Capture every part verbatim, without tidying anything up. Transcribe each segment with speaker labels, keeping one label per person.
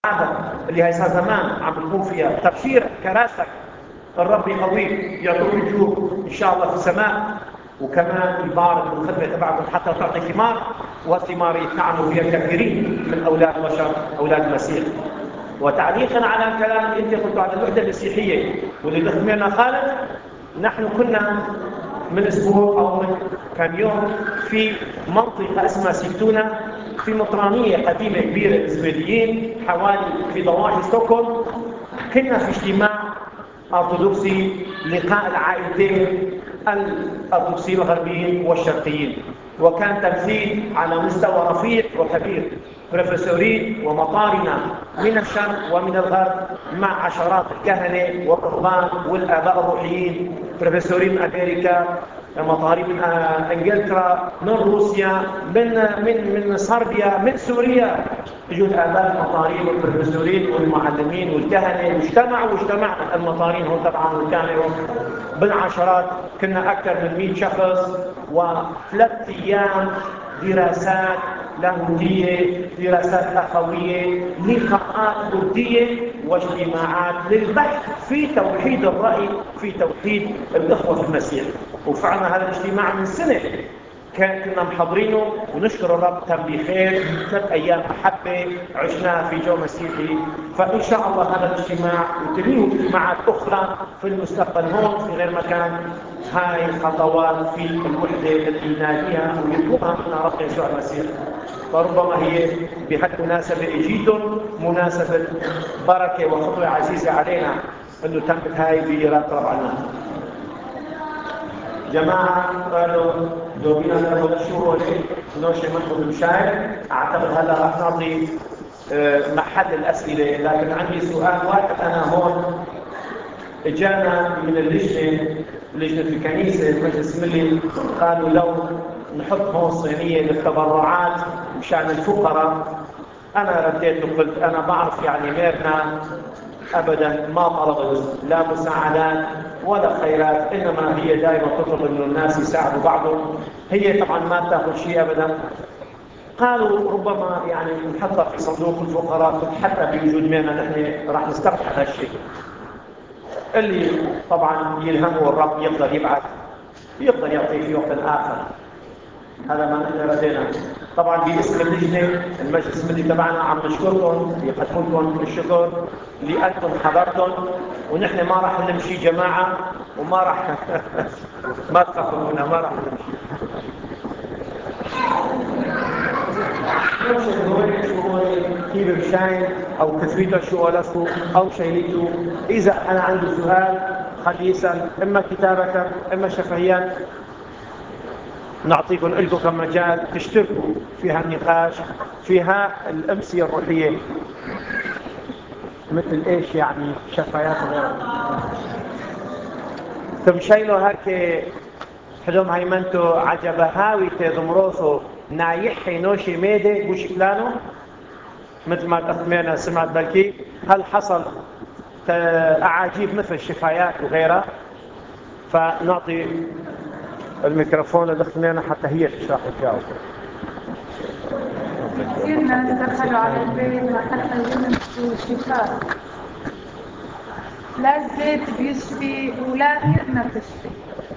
Speaker 1: الحاضر اللي هي صار زمان عم بتكون فيها تبشير كراسك الرب يقويك يعطيك وجوه ان شاء الله في السماء، وكمان يبارك بالخدمه تبعكم حتى تعطي ثمار، والثمار يتنعموا فيها كثيرين من اولاد البشر اولاد المسيح. وتعليقا على كلام انت قلته على الوحده المسيحيه واللي تخمرنا خالد، نحن كنا من اسبوع او من كم يوم في منطقه اسمها سيتونا في مطرانيه قديمه كبيره اسبانيين حوالي في ضواحي ستوكهولم. كنا في اجتماع ارثوذكسي لقاء العائلتين الارثوذكسيين الغربيين والشرقيين، وكان تمثيل على مستوى رفيع وكبير، بروفيسورين ومطارنا من الشرق ومن الغرب مع عشرات الكهنه والرهبان والاباء الروحيين، بروفيسورين من امريكا، مطاري من انجلترا، من روسيا، من من من صربيا، من سوريا، اجوا الاباء المطارين والبروفيسورين والمعلمين والكهنه، واجتمعوا واجتمعنا المطارين هم طبعا والكهنه بالعشرات، كنا اكثر من مئة شخص، وثلاث ايام دراسات لاهوتيه، دراسات اخويه، لقاءات وديه واجتماعات للبحث في توحيد الراي، في توحيد الاخوه في المسيح. وفعلنا هذا الاجتماع من سنه كان كنا محضرينه، ونشكر الرب تم بخير، ثلاث ايام محبه عشناها في جو مسيحي. فان شاء الله هذا الاجتماع وتليه اجتماعات اخرى في المستقبل هون في غير مكان، هاي الخطوات في الوحده التي ناديها ويطلبها لنا رب يسوع المسيح. فربما هي بهالمناسبه اجيتم مناسبه بركه وخطوه عزيزه علينا انه تمت هاي باراده رب العالمين. جماعة قالوا دوبينا لنا شو هو نوشي منكم المشاهد. أعتقد هلا راح نعطي محل الأسئلة، لكن عندي سؤال واحد. أنا هون إجانا من اللجنة لجنة الكنيسة المجلس الملي، قالوا لو نحط هون صينية للتبرعات مشان الفقراء. أنا رديت وقلت أنا بعرف يعني ميرنا أبدا ما طلبت لا مساعدات ولا خيرات، إنما هي دائما تطلب إنه الناس يساعدوا بعضهم، هي طبعا ما تأخذ شيء أبدا. قالوا ربما يعني نحطها في صندوق الفقراء، حتى بوجود مينا نحن راح نستبحث هالشيء. اللي طبعا يلهمه الرب يقدر يبعث يقدر يعطي في وقت آخر، هذا ما نحن ردينا. طبعا باسم اللجنه المجلس الملي تبعنا عم نشكركم، يقدم لكم الشكر لانكم حضرتم، ونحن ما راح نمشي جماعه وما راح ما تخافوا منا، ما راح نمشي. كيف مشاين او كتبيتوا شو قالتوا او شايليتوا. اذا انا عندي سؤال خليه يسال اما كتابه اما شفهيا، نعطيكم لكم كم مجال تشتركوا في هالنقاش في هالأمسية الروحية، مثل ايش يعني شفايات غيرها. ثم شايلوا هيك حلم هيمنتو عجبه هاوي تضمروسو نايحي نوشي ميدي بوشكلانو، مثل ما تخمينا سمعت بلكي. هل حصل أعاجيب مثل الشفايات وغيرها؟ فنعطي الميكروفون للاختنين حتى هي تشرح تجاوب.
Speaker 2: كثير ناس دخلوا على البيت حتى يلمسوا شفاء، لا الزيت بيشفي ولا هيئنا تشفي،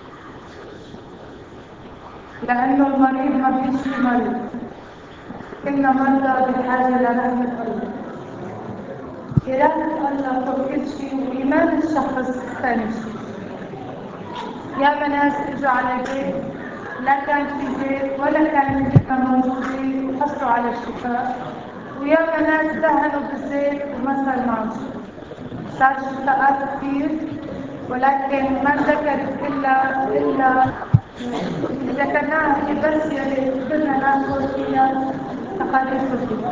Speaker 2: لأنه المريض ما بيشفي مريض، كنا مرضى بحاجة لرحمة الله. إرادة الله فوق كل شيء وإيمان الشخص ثاني شيء. يا ناس اجوا على البيت لا كان في زيت ولا كان الزيت موجودين وحصلوا على الشفاء، ويا ناس دهنوا بالزيت وما صار معهم شيء. صار شفاءات كثير، ولكن ما ذكرت الا الا ذكرناها بس يعني بدنا ناخذ فيها تقاليد فيها.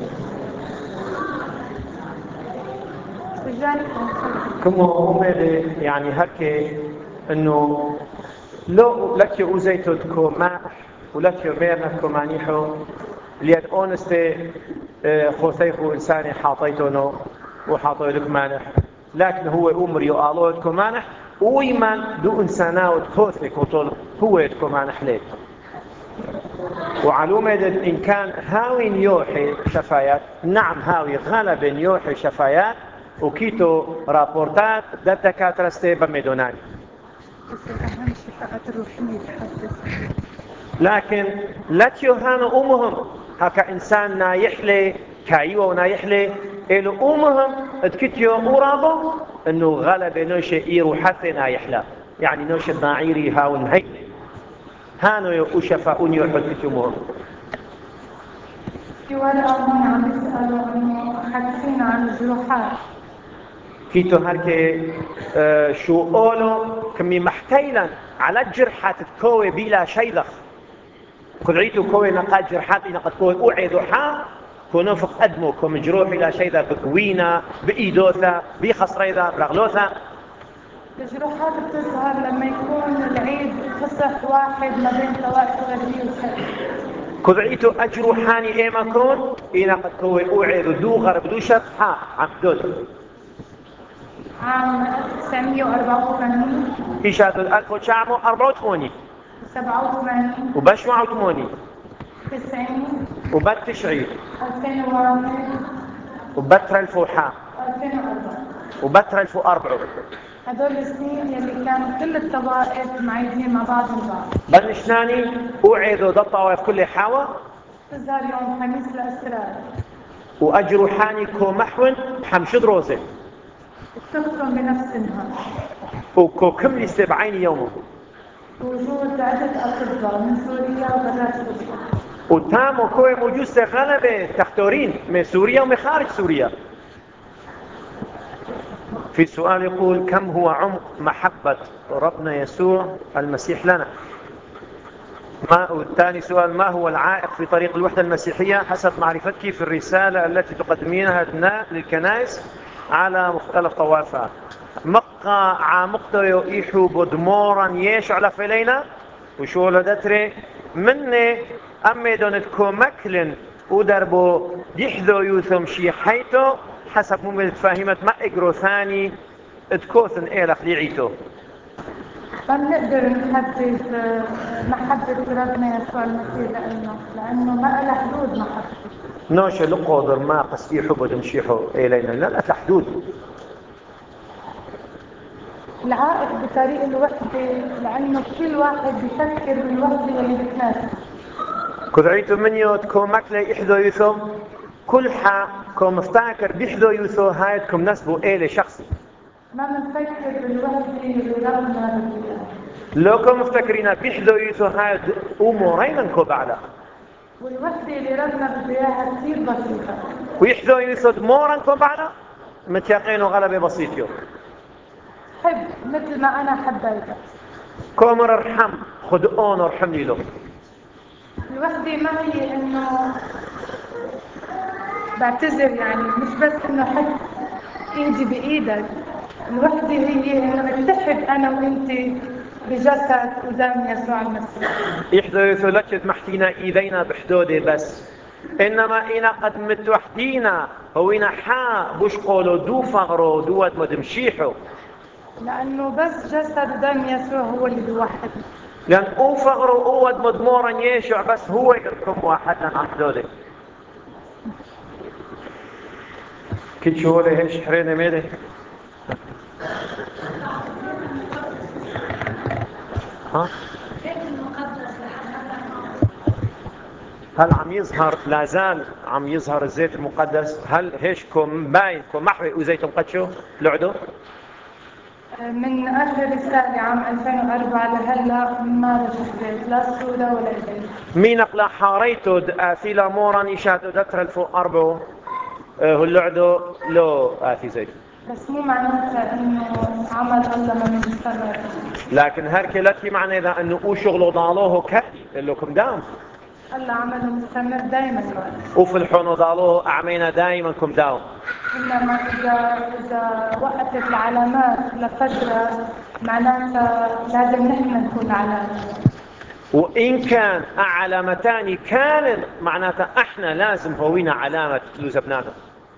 Speaker 1: كم هم يعني هكي انه لو لك اوزيتو تكو ما ولك ميرنا كمانيحو ليد اونستي خوثيخو انساني حاطيتونو وحاطوا لك مانح، لكن هو امر يقالو تكو مانح ويمان دو انساناو تخوثي كوتول هو تكو مانح ليه. وعلومة إن كان هاوي يوحي شفايات نعم هاوي غلب يوحي شفايات وكيتو رابورتات ده الدكاترة استيبا ميدوناني
Speaker 2: أهم شفاعة الروحية تحدث
Speaker 1: لكن لا تيوهانو أمهم هكا إنسان نايحلي كايوة ونايحلي إلو أمهم اتكتيو أورابو إنه غلب نوشي إيرو حتى نايحلا يعني نوشي الناعيري هاون هاي هانو يوشفاؤون يوحد كتيومهم
Speaker 2: في ورقة هون عم يسألوا إنه حدثين عن الجروحات
Speaker 1: كيتو هركي آه شو قولوا كمي محتيلا على الجرحات تكوي بلا شيلخ كذعيتو كوي نقاد جرحات نقاد كوي أوعيدو حا كونو فق أدمو كو مجروح إلى شيء بكوينة بإيدوثة بخصريدة برغلوثة.
Speaker 2: الجروحات بتظهر لما يكون العيد فسح واحد ما بين طوائف غربية وشرقية.
Speaker 1: كذعيتو أجروحاني إيما كون إنا قد كوي أوعيدو دو غرب دو شرق حا عم دول
Speaker 2: عام ألف وتسعمية وأربعة وثمانين
Speaker 1: إيشاد ألف وتسعمية وأربعة وثمانين
Speaker 2: سبعة وثمانين
Speaker 1: وباش سبعة وثمانين
Speaker 2: تسعين
Speaker 1: وبات تشعير
Speaker 2: ألفين وواحد
Speaker 1: وبتر الفوحة
Speaker 2: ألفين وأربعة
Speaker 1: وبتر الفو أربعة.
Speaker 2: هدول السنين يلي كانوا كل الطوائف معيدين مع بعض البعض.
Speaker 1: بلشناني أوعدوا ضد طوائف كل حاوة
Speaker 2: تظهر يوم خميس الأسرار
Speaker 1: وأجروحاني كو محون حمشد روزي
Speaker 2: بتختم بنفس النهار
Speaker 1: وكو كملي سبعين يوم
Speaker 2: وجود عدة أطباء من سوريا وبرات سوريا
Speaker 1: وتامو كوي موجود غلبة تختورين من سوريا ومن خارج سوريا. في سؤال يقول كم هو عمق محبة ربنا يسوع المسيح لنا؟ ما والثاني سؤال ما هو العائق في طريق الوحدة المسيحية حسب معرفتك في الرسالة التي تقدمينها للكنائس على مختلف طوائفها؟ مقا عامقته يحو بدمورا يش على فيلينا وشو لدتري مني أمي دونتكو مكلن ودربو يحذو يوثم شي حيتو حسب ممكن تفاهمت ما إقرو ثاني اتكوثن إيلخ ليعيتو.
Speaker 2: ما بنقدر نحدد محبة ربنا يسوع المسيح لأنه لأنه ما لها حدود محبته.
Speaker 1: نوش لقودر ما قصدي حبو تمشيحو إلينا لا لا حدود.
Speaker 2: العائق بطريق الوحدة لأنه كل واحد بيفكر بالوحدة اللي بتناسب.
Speaker 1: كذعيتو من يوتكو مكلي إحدو يوثو كل حا كو مفتاكر بيحدو يوثو هايتكم نسبو إلي شخصي.
Speaker 2: ما بنفكر بالوحدة اللي ربنا بيها.
Speaker 1: لو كم مفتكرين بيحدو يوثو هايت أمورين انكو بعدا.
Speaker 2: والوحدة اللي ربنا بيها كثير بسيطة.
Speaker 1: ويحدو يوثو دمورا انكو بعدا متيقينو غلبة بسيطيو.
Speaker 2: حب مثل ما أنا حبيتك.
Speaker 1: كومر ارحم خدقون ارحمني له.
Speaker 2: الوحدة ما هي إنه بعتذر يعني مش بس إنه حط إيدي بإيدك. الوحدة هي إنه اتحد أنا وإنتي بجسد ودم يسوع المسيح.
Speaker 1: يحدث لك محتينا إيدينا بحدودي بس إنما إنا قد متوحدينا هو إنا حا بوش قولوا دو فغرو دوات مدمشيحو
Speaker 2: لأنه بس جسد ودم يسوع هو اللي بيوحد.
Speaker 1: لأن أو فغرو أود مدمورا يشع بس هو يكون واحدا عن حدودي. كي تشوفوا هيش حرينا ميدي ها هل عم يظهر لازال عم يظهر الزيت المقدس؟ هل هيشكم باين كم محوي وزيت مقدشو لعدو؟
Speaker 2: من آخر رسالة عام ألفين وأربعة لهلا ما رجعت زيت لا صورة ولا زيت.
Speaker 1: مين أقلا حاريتو آثيلا مورا يشاهدو دتر الفو أربو هو اللعدو لو آثي زيت.
Speaker 2: بس مو معناتها إنه عمل الله ما مستمر.
Speaker 1: لكن هركلتي معنى إذا أنه أو شغله ضالوه كهي لكم دام
Speaker 2: الله عمله مستمر دائما.
Speaker 1: وفي الحونو ضالوه أعمينا دائما كم داوم.
Speaker 2: إنما إذا إذا وقفت العلامات لفترة معناتها لازم نحن نكون علامة.
Speaker 1: وإن كان علامتان كانت معناتها إحنا لازم هوينا علامة لوزبنانا.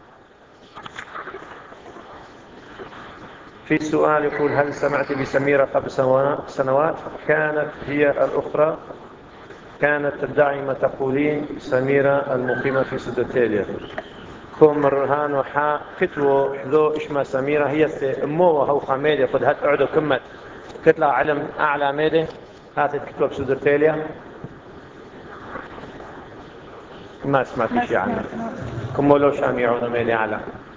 Speaker 1: في سؤال يقول هل سمعت بسميرة قبل سنوات كانت هي الأخرى
Speaker 3: كانت تدعي ما تقولين سميرة المقيمة في سودوتيليا كومر هانو حا كتلو حذو إشما سميرة هي أمو وهو خميدة قد هات أعدو كمت كتلا علم أعلى ميدة هاتت كتلو بسودوتيليا ما سمعت شيء عنه كمو لو شام يعود ميدة أعلى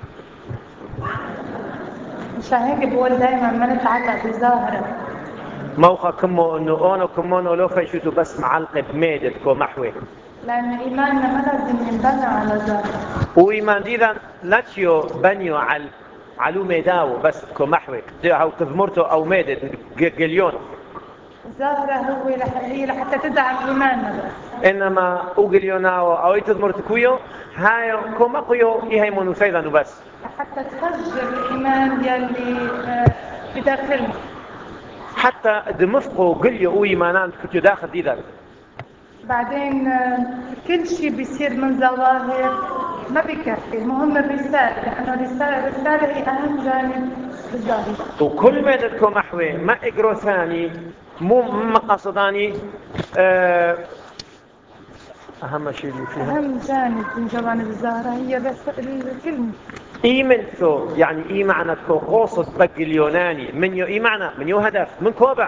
Speaker 2: مشان هيك بقول دايما ما نتعلق بظاهرة
Speaker 3: موقع كمو انه انا كمونو لو فيشوتو بس معلقه بميدة كو محوي
Speaker 2: لأن إيماننا ما لازم ينبنى على ظاهرة
Speaker 3: وإيمان ديدا لاتشيو بنيو على علو ميداو بس كو محوي او كذمرتو او ميدة جليون
Speaker 2: الظاهرة هو لح... هي لحتى تدعم إيماننا بس.
Speaker 3: انما او جليوناو او يتذمرت كويو هاي كو مقيو يهي منوسيدا بس
Speaker 2: حتى تفجر الإيمان يلي بداخلنا
Speaker 3: حتى دمفقو قليو او إيمانان كنتو داخل ديدا
Speaker 2: بعدين كل شيء بيصير من ظواهر ما بيكفي المهم الرسالة لأنه الرسالة الرسالة هي أهم جانب بالظاهر
Speaker 3: وكل ما دتكو محوي ما إقرو ثاني مو مقصداني أه أهم شيء اللي فيها
Speaker 2: أهم جانب من جوانب الظاهرة هي بس الكلمة
Speaker 3: إيمنتو يعني إي معنى كو قوصد بق اليوناني من يو إي معنى من يو هدف من كوبع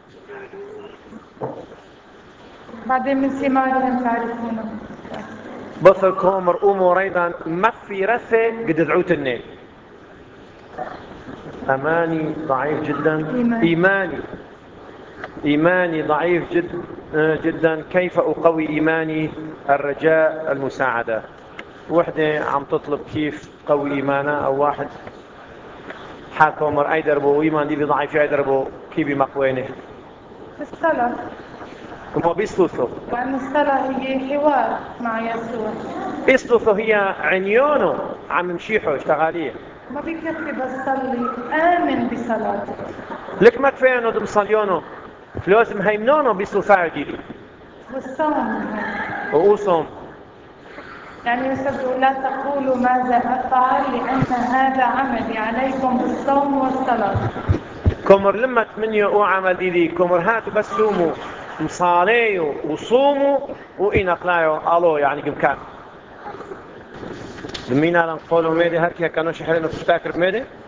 Speaker 2: بعدين من ثمارهم تعرفونه
Speaker 3: بصر كومر أمور أيضا ما في رثة قد دعوت النيل أماني ضعيف جدا
Speaker 2: إيمان.
Speaker 3: إيماني إيماني ضعيف جد جدا كيف أقوي إيماني الرجاء المساعدة وحدة عم تطلب كيف قوي إيمانها أو واحد حاكم أمر أي دربو إيمان دي ضعيف أي دربو كيف مقوينه
Speaker 2: الصلاة
Speaker 3: وما بيسلوثو
Speaker 2: لأن الصلاة هي حوار مع يسوع
Speaker 3: بيسلوثو هي عنيونه عم مشيحه اشتغاليه
Speaker 2: ما بيكفي بس صلي آمن بصلاتك
Speaker 3: لك ما كفاية أنه دمصليونه فلوس مهيمنونه بيسلوثاعه جيدي
Speaker 2: والصوم
Speaker 3: وقوصهم
Speaker 2: يعني يسبب لا تقولوا ماذا أفعل لأن هذا عملي عليكم بالصوم والصلاة
Speaker 3: كمر لما تمنيوا او عمل ديدي كمر هاتوا بس سوموا مصاليوا وصوموا وإن أقلايوا ألو يعني كم كان دمينا لنقولوا ميدي هكي كانوا شحرين وتشتاكر بميدي